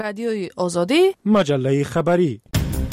رادیوی آزادی، مجله خبری.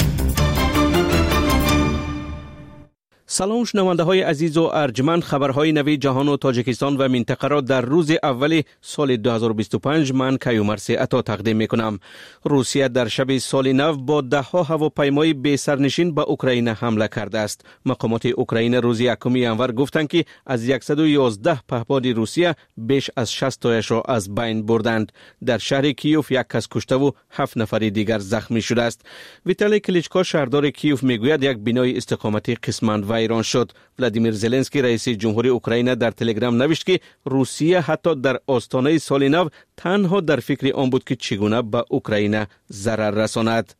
سلام شنونده های عزیز و ارجمند، خبرهای نوی جهان و تاجیکستان و منطقه را در روز اول سال 2025 من کیومرثی عطا تقدیم می کنم. روسیه در شب سال نو با 10 هواپیمای بی سرنشین به اوکراین حمله کرده است. مقامات اوکراین روز 1 ژانویه گفتند که از 111 پهپاد روسیه بیش از 60 تایش را از بین بردند. در شهر کیوف 1 کس کشته و 7 نفر دیگر زخمی شده است. ویتالی کلیچکو شهردار کیوف میگوید یک بنای استقامتی قسماً ایران شد. ولادیمیر زلنسکی رئیس جمهوری اوکراین در تلگرام نوشت که روسیه حتی در آستانه سال نو تنها در فکر آن بود که چگونه به اوکراین ضرر رساند.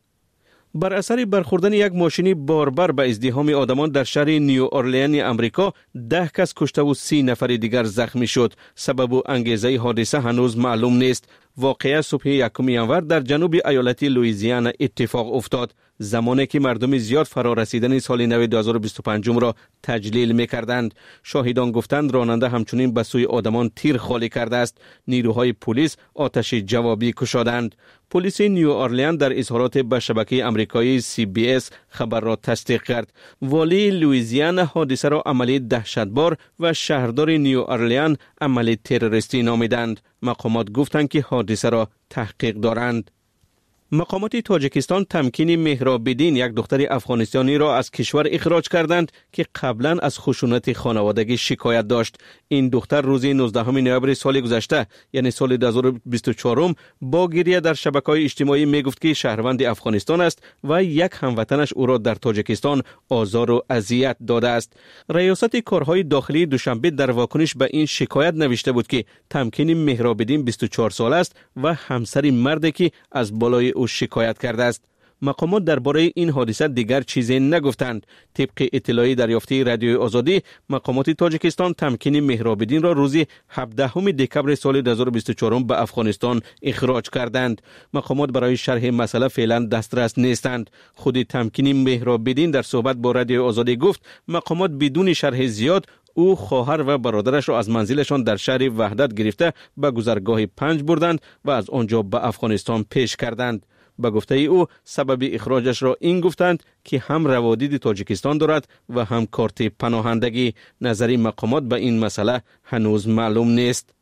بر اثر برخوردن یک ماشینی باربر به ازدحام آدمان در شهر نیو اورلین امریکا 10 کس کشته و 30 نفر دیگر زخمی شد. سبب و انگیزه حادثه هنوز معلوم نیست. واقعه صبح 1 ژانویه در جنوب ایالت لوئیزیانا اتفاق افتاد، زمانی که مردم زیاد فرا رسیدن سال نو 2025 را تجلیل می‌کردند. شاهدان گفتند راننده همچنین به سوی آدمان تیر خالی کرده است. نیروهای پلیس آتش جوابی کشادند. پلیس نیو اورلین در اظهارات به شبکه آمریکایی CBS خبر را تصدیق کرد. والی لوئیزیانا حادثه را عملی دهشتبار و شهردار نیو اورلین عملی تروریستی نامیدند. مقامات گفتند که حادثه را تحقیق دارند. مقامات تاجیکستان تمکین مهراب‌الدین، یک دختر افغانستانی را از کشور اخراج کردند که قبلا از خشونت خانوادگی شکایت داشت. این دختر روز 19 نوامبر سال گذشته یعنی سال 2024 با گریه در شبکه‌های اجتماعی میگفت که شهروند افغانستان است و یک هموطنش او را در تاجیکستان آزار و اذیت داده است. ریاست کارهای داخلی دوشنبه در واکنش به این شکایت نوشته بود که تمکین مهراب‌الدین 24 ساله است و همسر مردی که از بالای او شکایت کرده است. مقامات درباره این حادثه دیگر چیزی نگفتند. طبق اطلاعی دریافته رادیوی آزادی، مقامات تاجیکستان تمکین مهراب‌الدین را روز 17 دکمبر سال 2024 به افغانستان اخراج کردند. مقامات برای شرح مسئله فعلا دسترس نیستند. خود تمکین مهراب‌الدین در صحبت با رادیوی آزادی گفت مقامات بدون شرح زیاد او، خواهر و برادرش را از منزلشان در شهر وحدت گرفته به گذرگاه 5 بردند و از آنجا به افغانستان پیش کردند. به گفته او سبب اخراجش را این گفتند که هم روادید تاجیکستان دارد و هم کارت پناهندگی. نظری مقامات به این مسئله هنوز معلوم نیست.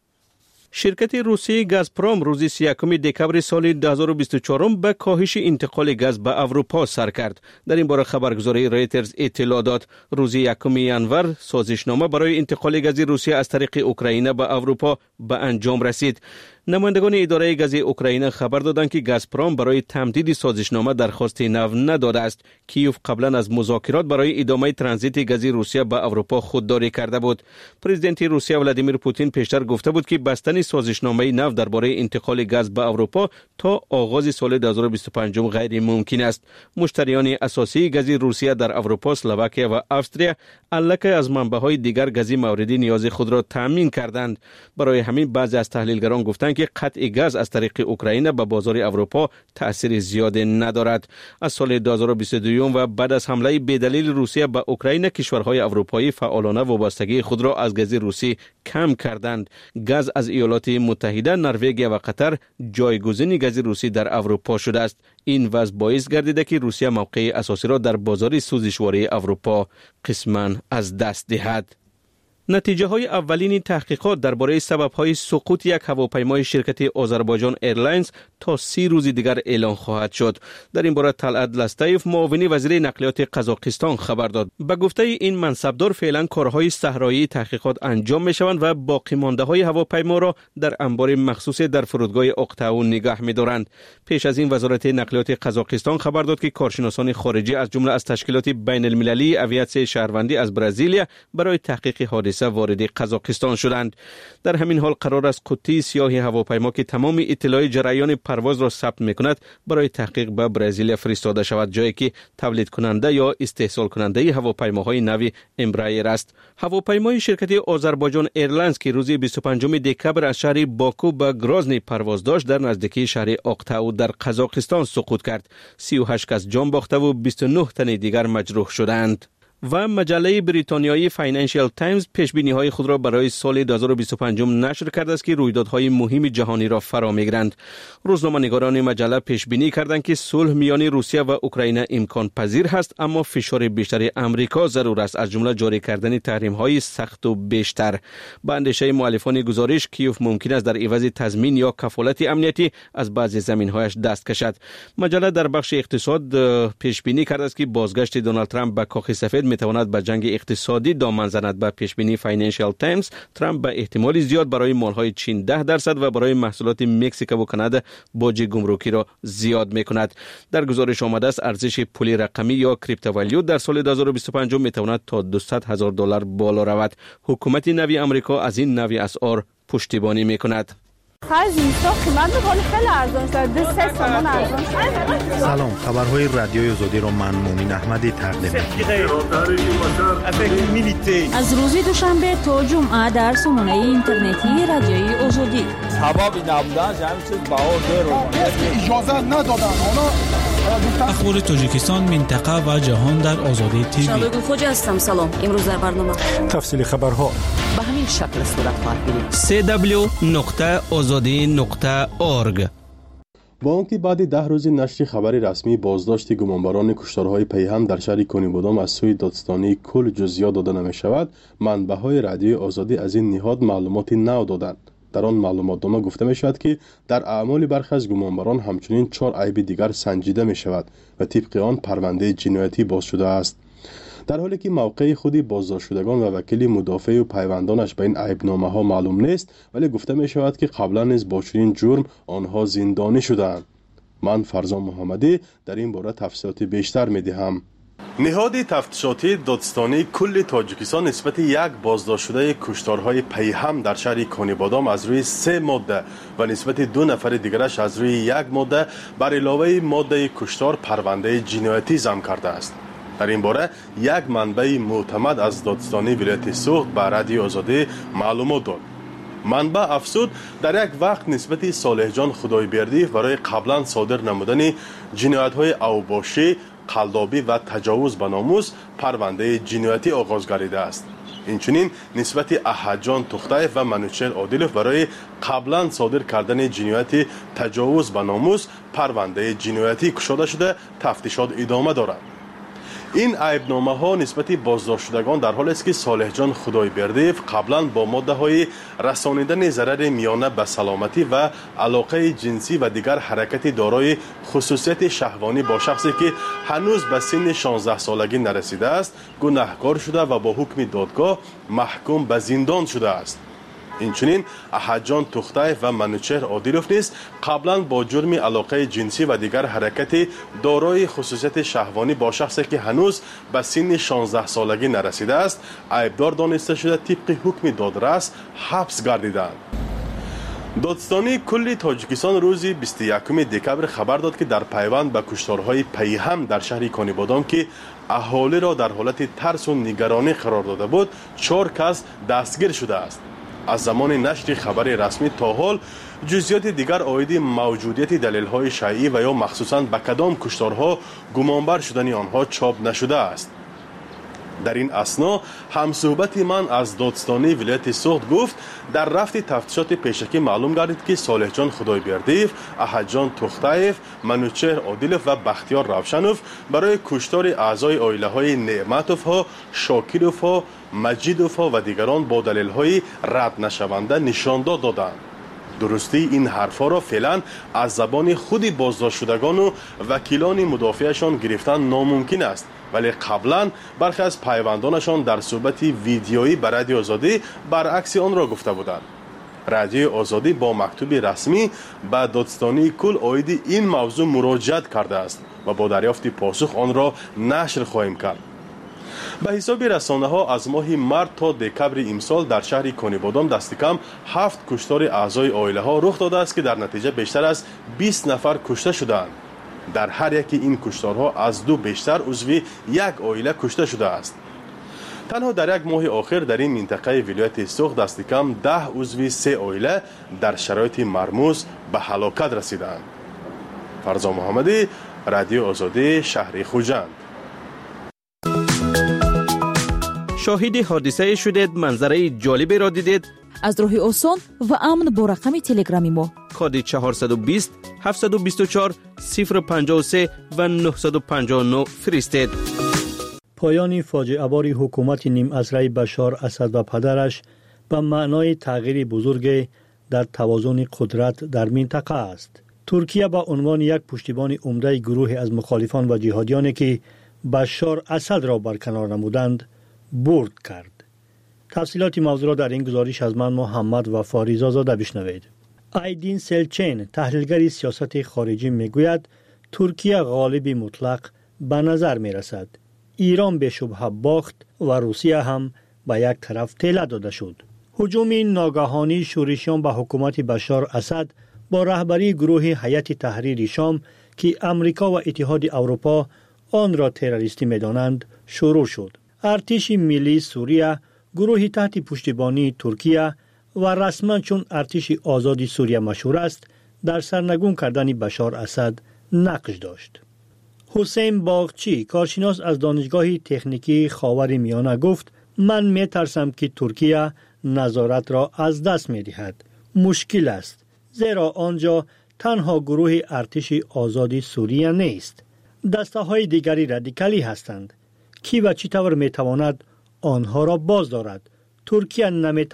شرکت روسی گازپروم روز 31 دکمبر سال 2024 به کاهش انتقال گاز به اروپا سر کرد. در این باره خبرگزاری رایترز اطلاع داد. روز 1 ژانویه سازشنامه برای انتقال گاز روسیه از طریق اوکراین به اروپا به انجام رسید. نمایندگان اداره گاز اوکراین خبر دادند که گازپروم برای تمدید سازشنامه درخواست نو نداده است. کیوف قبلا از مذاکرات برای ادامه ترانزیت گاز روسیه به اروپا خودداری کرده بود. پرزیدنت روسیه ولادیمیر پوتین پیشتر گفته بود که بستن سازشنامه نو درباره انتقال گاز به اروپا تا آغاز سال 2025 غیر ممکن است. مشتریان اساسی گاز روسیه در اروپا، اسلواکیه و استریا البته از منبع‌های دیگر گاز مورد نیاز خود را تامین کردند. برای همین بعضی از تحلیلگران گفتند که قطع گاز از طریق اوکراین به بازار اروپا تأثیر زیاد ندارد. از سال 2022 و بعد از حمله بی‌دلیل روسیه به اوکراین، کشورهای اروپایی فعالانه وابستگی خود را از گاز روسی کم کردند. گاز از ایالات متحده، نروژ و قطر جایگزین گاز روسی در اروپا شده است. این وضع باعث گردیده که روسیه موقع اساسی را در بازار سوزشواری اروپا قسماً از دست دهد. نتیجه های اولین تحقیقات درباره سبب های سقوط یک هواپیمای شرکت آذربایجان ایرلاینز تا 30 روز دیگر اعلان خواهد شد. در این باره طلعت لستایف، معاون وزیر نقلیات قزاقستان خبر داد. به گفته این منصبدار فعلا کارهای صحرایی تحقیقات انجام می شوند و باقی مانده های هواپیما را در انبار مخصوص در فرودگاه اقتاو نگاه می دارند. پیش از این وزارت نقلیات قزاقستان خبر داد که کارشناسان خارجی از جمله از تشکیلات بین المللی اویاسیون شهروندی از برزیل برای تحقیق حادثه وارد قزاقستان شدند. در همین حال قرار است قطعه سیاه هواپیما که تمام اطلاع جریان پرواز را ثبت می‌کند برای تحقیق به برزیل فرستاده شود، جایی که تولید کننده یا استحصال کننده هواپیماهای نو امبرایر است. هواپیمای شرکت آذربایجان ایرلاینز که روز 25 دکمبر از شهر باکو به گرازنی پرواز داشت در نزدیکی شهر اقتاو در قزاقستان سقوط کرد. 38 کس جان باخته و 29 تن دیگر مجروح شدند. و مجله بریتانیایی فاینانشال تایمز پیشبینی‌های خود را برای سال 2025 نشر کرده است که رویدادهای مهم جهانی را فرا می‌گیرند. روزنامه‌نگاران مجله پیشبینی کردند که صلح میان روسیه و اوکراین امکان پذیر است، اما فشار بیشتر امریکا ضرور است، از جمله جاری کردن تحریم‌های سخت و بیشتر. با اندیشه مؤلفان گزارش، کیوف ممکن است در عوض تضمین یا کفالت امنیتی از بعضی زمین‌هایش دست کشد. مجله در بخش اقتصاد پیشبینی کرده است که بازگشت دونالد ترامپ به کاخ سفید میتواند به جنگ اقتصادی دامن زند. به پیشبینی فاینانشال تایمز، ترامپ به احتمال زیاد برای مالهای چین 10% و برای محصولات مکزیک و کانادا باج گمرکی را زیاد میکند. در گزارش آمده است ارزش پول رقمی یا کریپتووالیوت در سال 2025 میتواند تا $200,000 بالا رود. حکومت نوی آمریکا از این نوع اسعار پشتیبانی میکند. سلام، خبرهای رادیوی آزادی را من مومن احمدی تقدیم می‌کنم. از روز دوشنبه تا جمعه در سامانه اینترنتی رادیوی آزادی. اجازه ندادن. اخبار تاجیکستان، منطقه و جهان در آزادی تیوی. شبگون خوجا هستم. سلام. امروز در برنامه تفصیل خبرها به همین شکل صورت خواهد گرفت. www.azadi.org. با آنکه بعد 10 روز نشر خبر رسمی بازداشت گمانبران کشتارهای پیهم در شهر کنیبودام از سوی دادستانی کل جزئیات داده نمی شود، منبع‌های رادیوی آزادی از این نهاد معلومات نو دادند. در آن معلوماتنامه گفته می شود که در اعمال برخی از گمانبران همچنین 4 عیب دیگر سنجیده می شود و طبق آن پرونده جنایتی باز شده است. در حالی که موقع خودی بازداشت شدگان و وکیل مدافع و پیوندانش به این عیبنامه ها معلوم نیست، ولی گفته می شود که قبلا نیز با چنین جرم آنها زندانی شدند. من فرزان محمدی در این باره تفصیلات بیشتر می دهم. نهاد تفتیشاتی دادستانی کل تاجیکستان نسبت یک بازداشت شده کشتارهای پیهم در شهر کنیبادام از روی 3 ماده و نسبت 2 نفر دیگرش از روی 1 ماده بر علاوه ماده کشتار پرونده جنایتی ضم کرده است. در این باره یک منبع معتمد از دادستانی ولایت سوخت به رادیو آزادی معلومات داد. منبع افزود در یک وقت نسبت صالح جان خدایبردی برای قبلا صادر نمودن جنایت‌های اوباشی، قلدابی و تجاوز به ناموس پرونده جنایتی آغاز گردیده است. اینچنین نسبت احد جان تختایف و منوچهر عادلوف برای قبلا صادر کردن جنایت تجاوز به ناموس پرونده جنایتی گشوده شده تفتیشات ادامه دارد. این عیبنامه ها نسبت بازداشت شدگان در حالی است که صالح جان خدایبردیف قبلا با ماده های رسانیدن ضرر میانه به سلامتی و علاقه جنسی و دیگر حرکتی دارای خصوصیت شهوانی با شخصی که هنوز به سن 16 سالگی نرسیده است گناهکار شده و با حکم دادگاه محکوم به زندان شده است. اینچنین احد جان تختایف و منوچهر عادلوف نیز قبلا با جرم علاقه جنسی و دیگر حرکتی دارای خصوصیت شهوانی با شخصی که هنوز به سن 16 سالگی نرسیده است عیبدار دانسته شده طبق حکم دادرس حبس گردیدند. دادستانی کل تاجیکستان روز 21 دکبر خبر داد که در پیوند به کشتارهای پیهم در شهر کنیبادام که اهالی را در حالت ترس و نگرانی قرار داده بود 4 کس دستگیر شده است. از زمان نشر خبر رسمی تا حال جزئیات دیگر عاید موجودیت دلیل‌های شایع و یا مخصوصاً به کدام کشتارها گمانبر شدن آنها چاپ نشده است. در این اثنا همصحبت من از دادستانی ولایت سوخت گفت در رفت تفتیشات پیشکی معلوم گردید که صالح جان خدایبردیف، احد جان تختایف، منوچهر عادلوف و بختیار روشنوف برای کشتار اعضای عائله های نعمتوف ها، شاکروف ها، مجیدوف ها و دیگران با دلیل های رد نشونده نشانداد دادند. درستی این حرفا را فعلا از زبان خود بازداشت شدگان و وکیلان مدافعشان گرفتن ناممکن است، ولی قبلا برخی از پیوندانشان در صحبت ویدیویی به رادیو آزادی برعکس آن را گفته بودند. رادیو آزادی با مکتوب رسمی به دادستانی کل عاید این موضوع مراجعت کرده است و با دریافت پاسخ آن را نشر خواهیم کرد. به حساب رسانه ها از ماه مارس تا دکبر امسال در شهر کنیبادام دست کم 7 کشتار اعضای عائله ها رخ داده است که در نتیجه بیشتر از 20 نفر کشته شدند. در هر یکی این کشتارها از 2 بیشتر عضو یک عائله کشته شده است. تنها در یک ماه آخر در این منطقه ولایت سوخت دست کم 10 عضو 3 عائله در شرایط مرموز به هلاکت رسیدند. فرزان محمدی، رادیو آزادی، شهر خوجند. شاهد حادثه شدید، منظره جالبی را دیدید؟ از راه آسان و امن با رقم تلگرامی ما کد 420 724 053 و 959 فرستید. پایان فاجعه بار حکومت نیم اسره بشار اسد و پدرش به معنای تغییر بزرگ در توازن قدرت در منطقه است. ترکیه به عنوان یک پشتیبان عمده گروه از مخالفان و جهادیانی که بشار اسد را برکنار نمودند برد کرد. تفصیلات موضوع را در این گزارش از من محمد وفا رضازاده بشنوید. آیدین سلچین تحلیلگر سیاست خارجی میگوید ترکیه غالب مطلق به نظر می رسد. ایران به شبهه باخت و روسیه هم به یک طرف تله داده شد. هجوم ناگهانی شورشیان به حکومت بشار اسد با رهبری گروه هیئت تحریر شام که امریکا و اتحاد اروپا آن را تروریستی می‌دانند شروع شد. ارتش ملی سوریه گروهی تحت پشتیبانی ترکیه و رسما چون ارتش آزاد سوریه مشهور است در سرنگون کردن بشار اسد نقش داشت. حسین باغچی کارشناس از دانشگاه تکنیکی خاورمیانه گفت من می‌ترسم که ترکیه نظارت را از دست می‌دهد. مشکل است زیرا آنجا تنها گروه ارتش آزاد سوریه نیست. دسته‌های دیگری رادیکالی هستند. کی و چطور می‌تواند آنها را باز دارد؟ ترکیه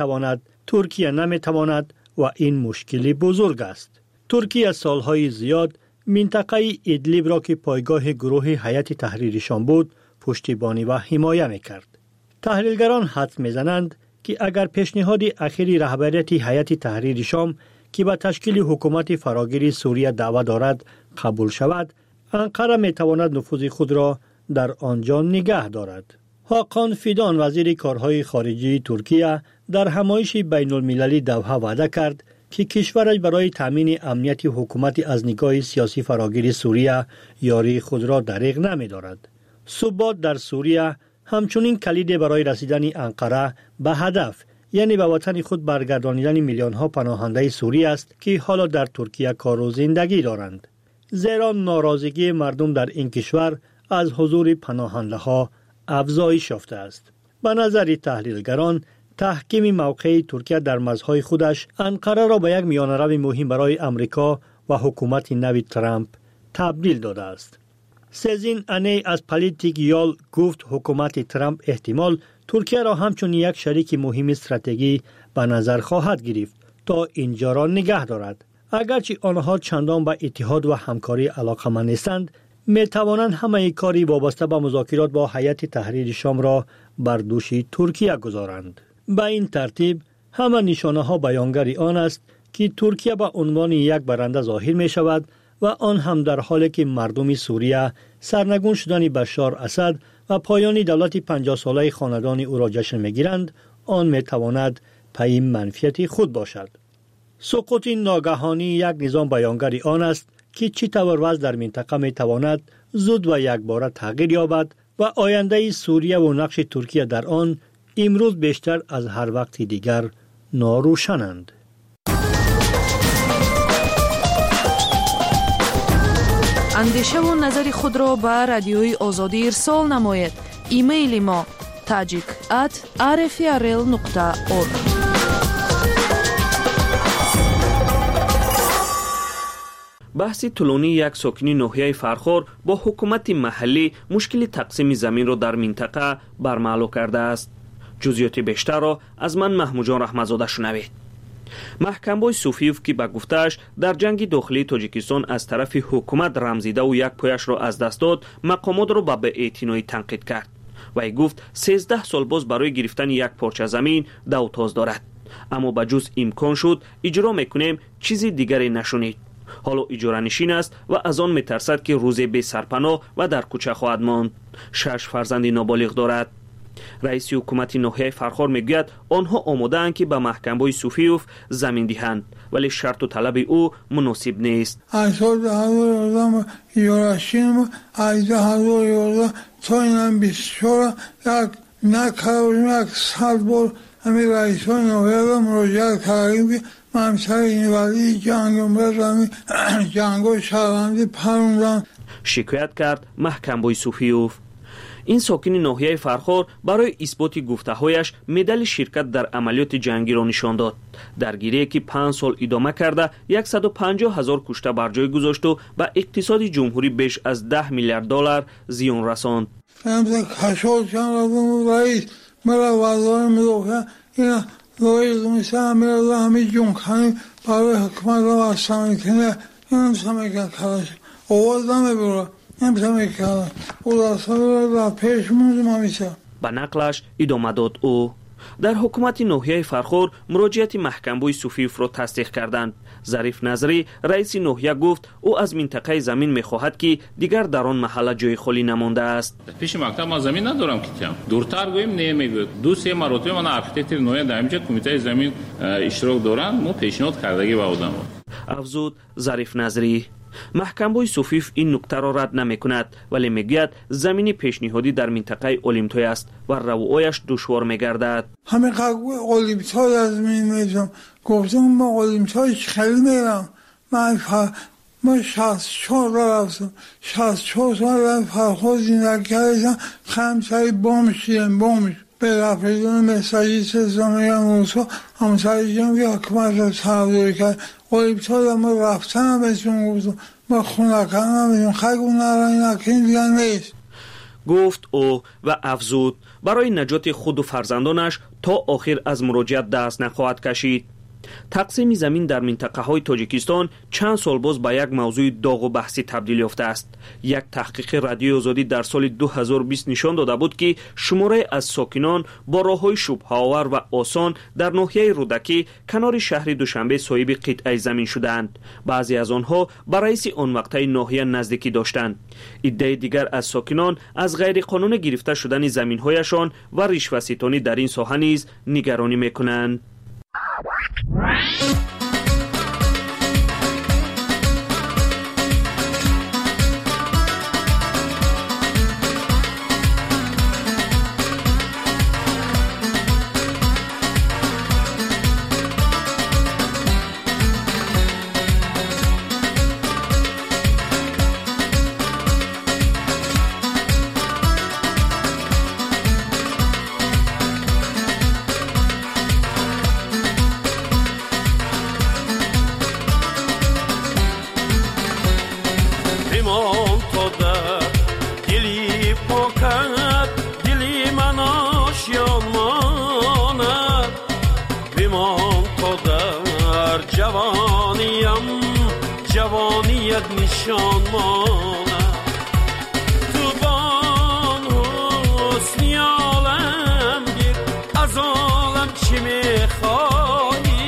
نمی‌تواند و این مشکلی بزرگ است. ترکیه سالهای زیاد منطقه ادلیب را که پایگاه گروه هیئت تحریر شام بود پشتیبانی و حمایت می‌کرد. تحلیلگران حدس می‌زنند که اگر پیشنهاد اخیری رهبریت هیئت تحریر شام که به تشکیل حکومت فراگیر سوریه دعوت دارد قبول شود، انقره می‌تواند نفوذ خود را در آنجا نگه دارد. حاکان فیدان وزیر کارهای خارجی ترکیه در همایش بین المللی دوحه وعده کرد که کشورش برای تامین امنیت حکومت از نگاه سیاسی فراگیر سوریه یاری خود را دریغ نمی‌دارد. ثبات در سوریه همچنین کلید برای رسیدن انقره به هدف، یعنی به وطن خود برگردانیدن میلیون‌ها پناهنده سوری است که حالا در ترکیه کار و زندگی دارند. زیرا ناراضگی مردم در این کشور از حضور پناهنده‌ها افزایش یافته است. به نظر تحلیلگران تحکیم موقع ترکیه در مرزهای خودش انقره را به یک میانه‌رو مهم برای امریکا و حکومت نو ترامپ تبدیل داده است. سزین انی از پالیتیک یال گفت حکومت ترامپ احتمال ترکیه را همچون یک شریک مهم استراتژی به نظر خواهد گرفت تا اینجا را نگه دارد. اگرچه آنها چندان به اتحاد و همکاری علاقه‌مند نیستند، می توانند همه کاری وابسته به مذاکرات با هیئت تحریر شام را بر دوش ترکیه گذارند. به این ترتیب همه نشانه ها بیانگر آن است که ترکیه به عنوان یک برنده ظاهر می شود و آن هم در حالی که مردم سوریه سرنگون شدن بشار اسد و پایان دولت 50 ساله خاندان او را جشن می‌گیرند. آن می‌تواند پای منفیت خود باشد. سقوط ناگهانی یک نظام بیانگر آن است که چطور وضع در منطقه می‌تواند زود و یکباره تغییر یابد و آینده سوریه و نقش ترکیه در آن امروز بیشتر از هر وقت دیگر ناروشنند. اندیشه و نظر خود را به رادیوی آزادی ارسال نمایید. ایمیل ما tajik@rfrl.org. بحث طولانی یک ساکنی ناحیه فرخار با حکومت محلی مشکل تقسیم زمین را در منطقه برملا کرده است. جزئیات بیشتر را از من محمود جان رحمتزاده شنوید. محکمبای صوفیوف که به گفته‌اش در جنگ داخلی تاجیکستان از طرف حکومت رمزیده و یک پایش را از دست داد، مقامات را به بی‌اعتنایی تنقید کرد. وی گفت 13 سال باز برای گرفتن یک پارچه زمین دوتاز دارد، اما به جز امکان شد اجرا میکنیم چیزی دیگری نشونید. حالا اجاره نشین است و از آن میترسد که روزی بی سرپناه و در کوچه خواهد ماند. 6 فرزند نابالغ دارد. رئیس حکومت ناحیه فرخار میگوید آنها آماده‌اند که به محکمبای صوفیوف زمین دهند، ولی شرط و طلب او مناسب نیست. اساس آدم یوراشیم از هزار تا اینم 24 یک نکردیم یک سال همین رئیس ناحیه مراجعه کردیم که ممسر این ولی جنگ بزنی جنگ و شرمندی پروندن. شکایت کرد محکمبای صوفیوف. این ساکن ناحیه فرخار برای اثبات گفته‌هایش مدال شرکت در عملیات جنگی را نشان داد. درگیری که 5 سال ادامه کرده 150,000 کشته بر جای گذاشت و به اقتصاد جمهوری بیش از 10 میلیارد دلار زیان رساند. به نقلش ادامه داد او در حکومت ناحیه فرخار مراجعت محکمبوی صوفیف را تصدیق کردند. ظریف نظری رئیس ناحیه گفت او از منطقه زمین می‌خواهد که دیگر در آن محله جای خالی نمانده است. پیش مکتب ما زمین ندارم که کم دورتر گویم نمیگوید. 2-3 مرتبه من ارکیتکت ناحیه در اینجا کمیته زمین اشتراک دارن ما پیشنهاد کردگی به آدم افزود ظریف نظری. محکمبوی صوفیف این نکته را رد نمی کند ولی میگوید زمین پیشنهادی در منطقه اولیمتای است و روایش دشوار میگردد. همه اولیمتای از میدونم گفتم ما اولیمتای خیلی میرم من 64 رفتم 64 سال فرخار زندگی کردم خمسایی بامش به رفیدون مساجی سزامه موسا همسایی جمعی حکمت را تحضیری کرد اولیمتای ما رفتم بهشون گفتم ما خونه کنم خیلی نرایی نکنی دیگر نیست گفت او و افزود برای نجات خود و فرزندانش تا آخر از مراجعت دست نخواهد کشید. تقسیم زمین در منطقه های تاجیکستان چند سال باز به یک موضوع داغ و بحثی تبدیل یافته است. یک تحقیق رادیوی آزادی در سال 2020 نشان داده بود که شماره از ساکنان با راه‌های شبهه‌آور و آسان در ناحیه رودکی کنار شهر دوشنبه صاحب قطعه زمین شدند. بعضی از آنها به رئیس آن وقته ناحیه نزدیکی داشتند. عده دیگر از ساکنان از غیر قانون گرفته شدن زمین‌هایشان و رشوه‌ستانی در این ساحه نیز نگرانی می‌کنند. جوانیت نشان ماند تو بان حسنی عالم گیر از عالم چی میخوایی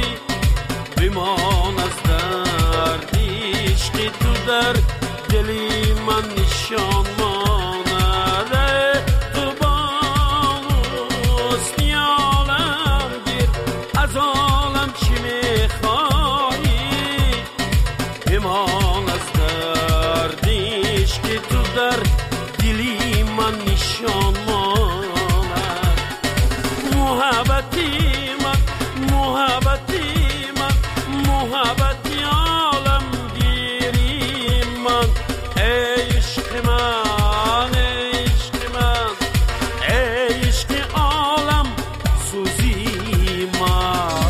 بمان از درد عشقی تو در دلی من نشان ماند تو بان حسنی عالم گیر از عالم چی میخوایی بمان از دردیش که تو در دلی من نشان ماند محبتی من محبتی عالم گیری من عشق من عشق عالم سوزی من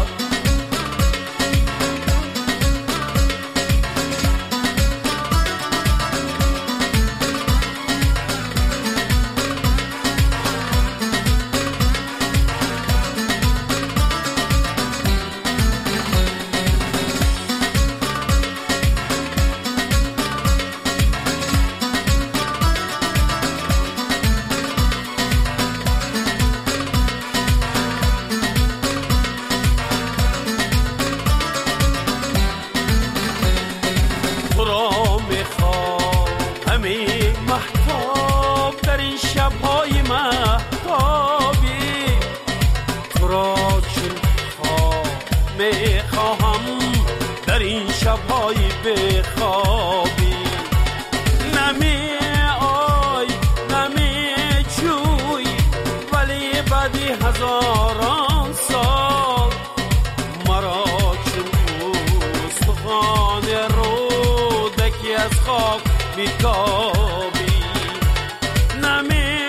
محتاب در این شب‌های محتابی تو را چون خواب میخواهم در این شب‌های بخوابی نمی آی نمی جوی ولی بعدی هزاران سال مرا چون استخوان رودکی از خاک میتابی نمی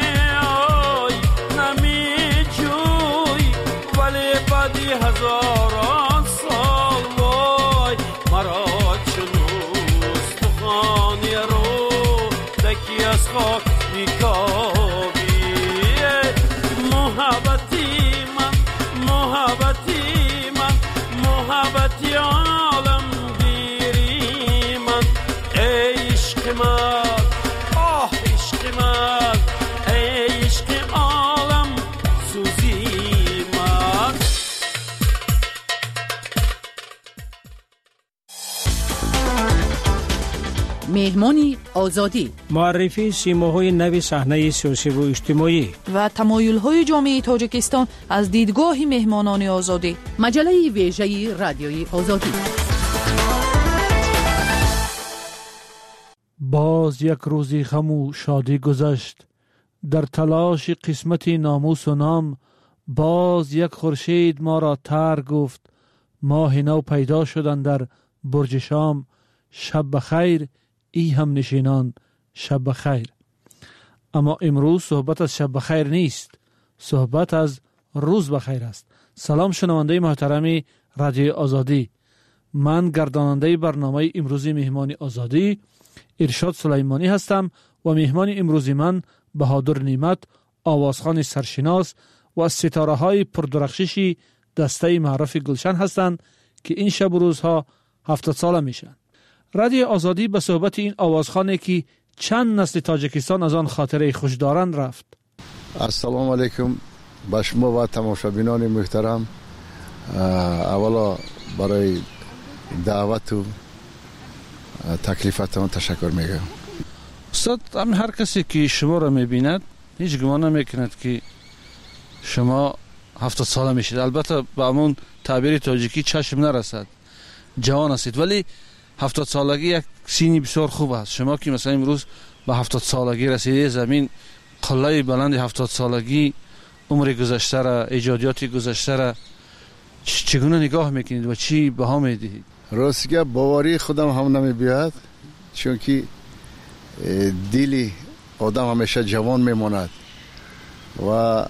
خاک میکاوی محبتی من محبتی عالم گیری من ای عشق من آه عشق من ای عشق عالم سوزی من. مهمانی آزادی، معرفی سیماهای نوی صحنه سیاسی و اجتماعی و تمایل‌های جامعه تاجیکستان از دیدگاه مهمانان آزادی. مجله ویژه رادیوی آزادی. باز یک روزی غم و شادی گذشت، در تلاش قسمت ناموس و نام. باز یک خورشید ما را تر گفت، ماه نو پیدا شدن در برج شام. شب بخیر ای هم نشینان، شب بخیر. اما امروز صحبت از شب بخیر نیست، صحبت از روز بخیر است. سلام شنونده محترم رادیو آزادی، من گرداننده برنامه امروزی مهمانی آزادی ارشاد سلیمانی هستم و مهمان امروزی من بهادر نعمت، آوازخوان سرشناس و از ستاره های پردرخششی دسته معرف گلشن هستند که این شب و روزها 70 ساله میشن. رادیو آزادی به صحبت این آوازخوانی که چند نسل تاجیکستان از آن خاطره خوش دارند رفت. السلام علیکم به شما و تماشابینان محترم. اولا برای دعوت و تکلیفتان تشکر میگم. استاد، هر کسی که شما را میبیند هیچ گمان نمیکند که شما 70 ساله میشید. البته با همون تعبیر تاجیکی چشم نرسد، جوان هستید، ولی 70 سالگی یک سینی بسیار خوب است. شما که مثلا امروز به 70 سالگی رسیده، زمین قله بلند 70 سالگی، عمر گذشته را، ایجادیات گذشته را چگونه نگاه میکنید و چی بها میدهید؟ راستگه باوری خودم هم نمیبیاد، چون که دلی آدم همیشه جوان میماند و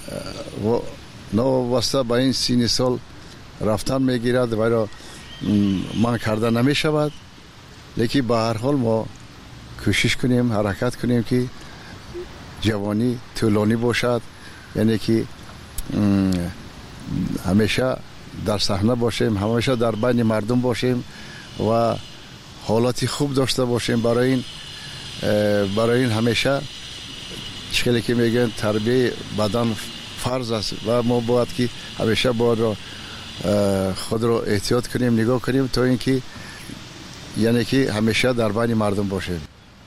واسطه با این سینی سال رفتن میگیرد و من کرده نمیشود. لیکن به هر حال ما کوشش کنیم، حرکت کنیم که جوانی طولانی باشد، یعنی که همیشه در صحنه باشیم، همیشه در بین مردم باشیم و حالتی خوب داشته باشیم. برای این همیشه چیزی که میگن تربیت بدن فرض است و ما باید که همیشه باید خود رو احتیاط کنیم، نگاه کنیم تا اینکه یعنی که همیشه در بین مردم باشیم.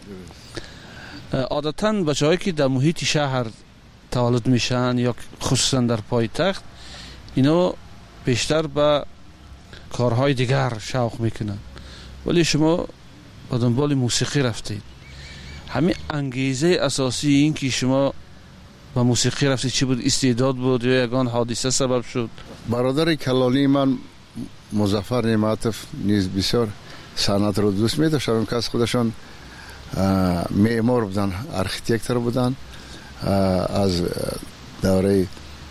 عادتاً بچه‌هایی که در محیط شهر تولد میشن یا خصوصا در پایتخت، اینا بیشتر به کارهای دیگر شوق میکنن، ولی شما به دنبال موسیقی رفتید. همین انگیزه اساسی این که شما به موسیقی رفتید چی بود؟ استعداد بود یا یگان حادثه سبب شد؟ برادر کلالی من مظفر نعمتوف نیز بسیار صنعت رو دوست می داشتم که از خودشان معمار بودن، آرکیتکتر بودن. از دوره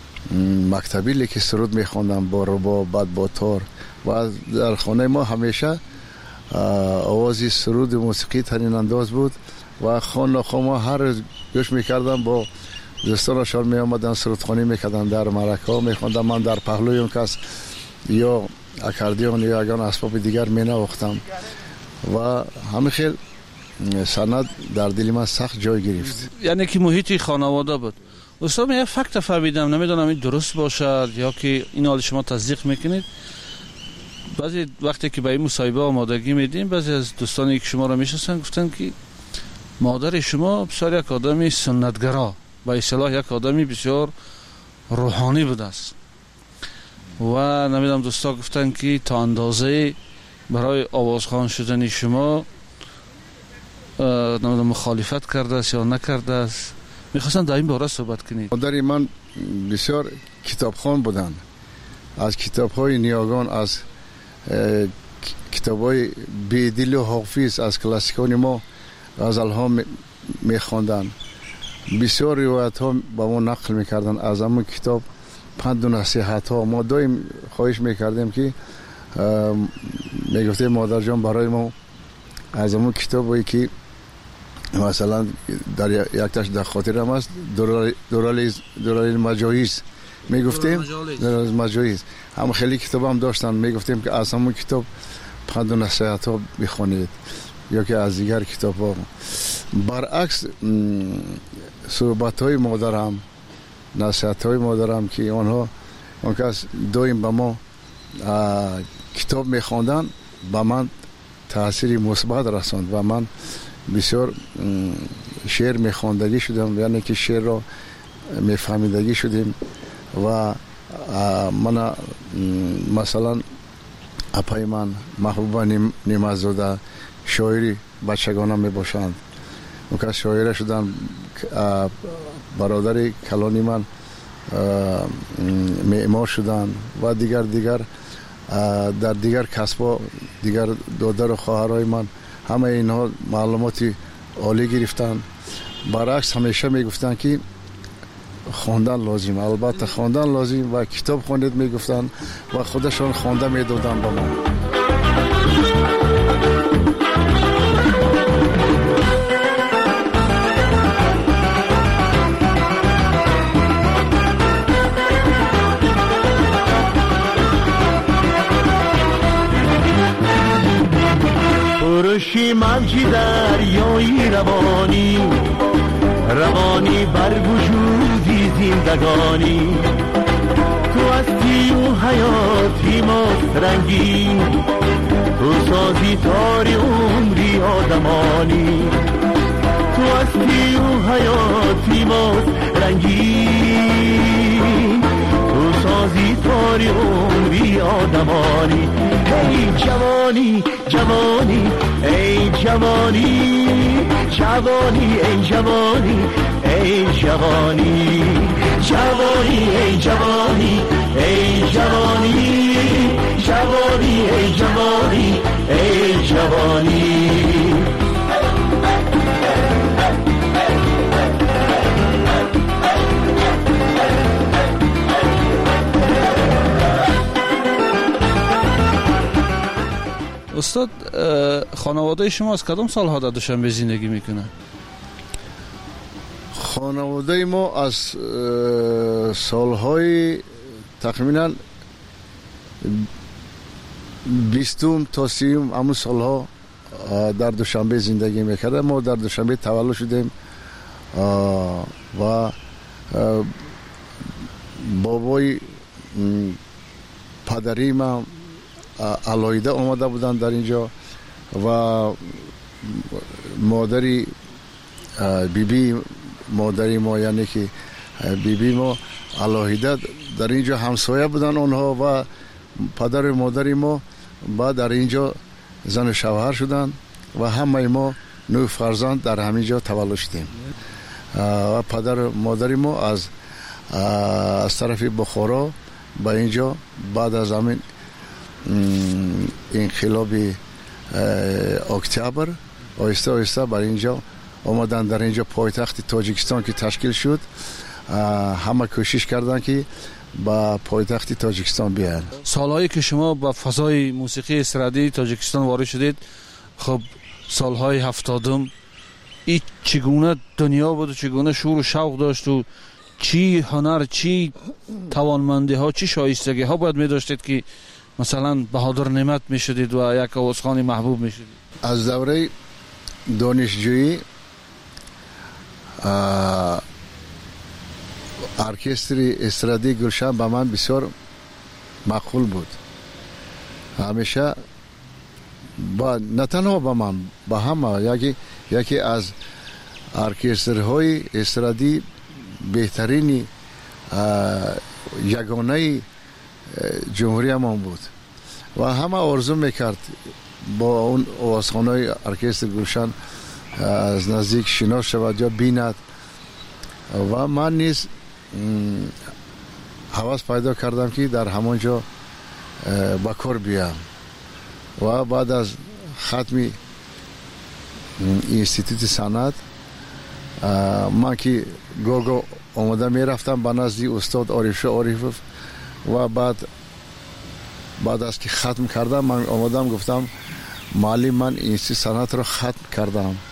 مکتبی که سرود می خوندم با رباب، بعد با تار، و در خانه ما همیشه آوازی سرود موسیقی ترین انداز بود و خانه ما هر روز گوش می کردم. با دوستانشان می آمدن سرودخوانی می کردن، در مرکه ها می خوندم. من در پهلوی اون کس یا اکاردیون یا اگان اسباب دیگر می نواختم و همه خیلی سند در دل من سخت جای گرفت. یعنی که محیطی خانواده بود. استاد، من یک فکت فهمیدم، نمیدونم این درست باشد یا که این حال شما تصدیق میکنید. بعضی وقتی که به این مصاحبه آمادگی میدیم، بعضی از دوستانی که شما را میشناسن گفتن که مادر شما بسیار یک آدمی سنتگرا، به اصطلاح یک آدمی بسیار روحانی بود است و نمیدونم دوستا گفتن که تا اندازه برای آوازخوان شدن شما نمیدونم مخالفت کرده است یا نکرده است. میخواستم در این باره صحبت کنید. مادر من بسیار کتابخوان بودن، از کتاب‌های نیاگان، از کتاب‌های بیدل و حافظ، از کلاسیکان ما غزل‌ها میخواندن. بسیار روایت‌ها با ما نقل میکردن از همون کتاب، پند و نصیحت‌ها. ما دائم خواهش میکردیم که میگفتیم مادر جان برای ما از همون کتابی که مثلا در یک تاش در خاطرم است دورالیز مجایز میگفتیم، دورالیز مجایز هم خیلی کتاب هم داشتن، میگفتیم که از همون کتاب پند و نصیحت ها بخونید یا که از دیگر کتاب ها. برعکس صحبت های مادرم، نصیحت های مادرم که آنها اون کس دویم به ما کتاب میخواندن، به من تاثیر مثبت رساند و من بسیار شعر میخواندگی شدم، یعنی که شعر را میفهمیدگی شدیم و من مثلا اپای من محبوبه نیمزاده شاعری بچگانم میباشند، اون که شاعره شدن. برادر کلانی من معمار شدن و دیگر در دیگر کسبا، دیگر دادر و خواهرای من همه اینها معلوماتی عالی گرفتن. برعکس همیشه میگفتن که خواندن لازم، البته خواندن لازم و کتاب خوانید میگفتن و خودشان خوانده میدادن به من. پرشی موجی دریایی روانی بر وجودی زندگانی، تو هستی و حیاتی ماست رنگین، تو سازی تاری عمری آدمانی، تو هستی و حیاتی ماست رنگین، تو سازی تاری عمری آدمانی. ای جوانی جوانی ای جوانی جوانی ای جوانی ای جوانی جوانی ای جوانی ای جوانی جوانی ای جوانی ای جوانی. استاد، خانواده شما از کدام سالها در دوشنبه زندگی میکنه؟ خانواده ما از سالهای تقریبا 20 تا 30 همون سالها در دوشنبه زندگی میکرده. ما در دوشنبه تولد شدیم و بابای پدری ما علایده آمده بودن در اینجا و مادری بیبی مادری ما، یعنی که بیبی ما علایده در اینجا همسایه بودن اونها و پدر و مادری ما بعد در اینجا زن و شوهر شدن و همه ما 9 فرزند در همینجا تولد شدیم. و پدر و مادری ما از طرف بخارا به اینجا بعد از همین انقلاب اکتبر آهسته آهسته بر اینجا آمدن. در اینجا پایتخت تاجیکستان که تشکیل شد، همه کوشش کردن که با پایتخت تاجیکستان بیان. سالهایی که شما با فضای موسیقی استرادی تاجیکستان وارد شدید، خب سالهای 70 این چگونه دنیا بود و چگونه شور و شوق داشت و چی هنر، چی توانمندی ها، چی شایستگی ها باید می داشتید که مثلا بهادر نعمت می شدید و یک آوازخوان محبوب می شدید؟ از دوره دانشجویی ارکستر استرادی گلشن به من بسیار مقبول بود. همیشه نه تنها به من، به همه یکی از ارکسترهای استرادی بهترین یگانه جمهوری ما بود و همه آرزو میکرد با اون آوازخوان‌های ارکستر گلشن از نزدیک شناس شود یا بیند و من نیز هوس پیدا کردم که در همانجا با کار بیام و بعد از ختم اینستیتوت صنعت من که گوگو آمده می رفتم به نزد استاد عارف‌شاه و بعد از که ختم کردم من آمدم گفتم معلم من اینستیتوت صنعت را ختم کردم